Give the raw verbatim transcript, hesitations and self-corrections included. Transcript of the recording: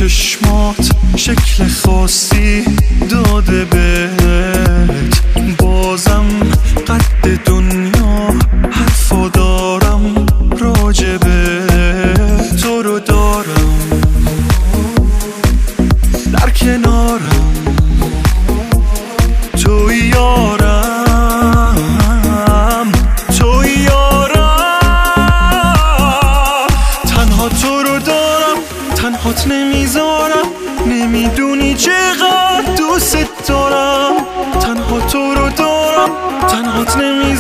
چشمات شکل خاصی داده بهت، بازم قد دنیا حرفا دارم راجبه، تو رو دارم در کنارم، تو یارم تو یارم، تنها تو رو دارم تنهات نمیذارم، نمیدونی چقدر دوست دارم، تنها تو رو دارم تنهات نمیذارم.